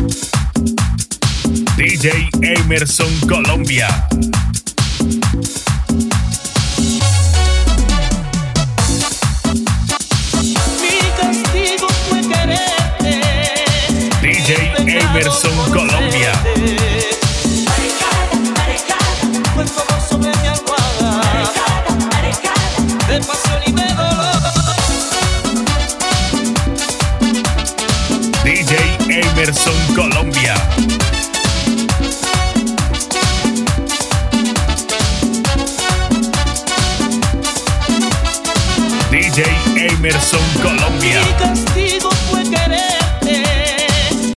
DJ Emerson Colombia. Mi castigo fue quererte. DJ Emerson Colombia. Fue todo sobre mi almohada. De pasión y de dolor. DJ Emerson Colombia. DJ Emerson Colombia.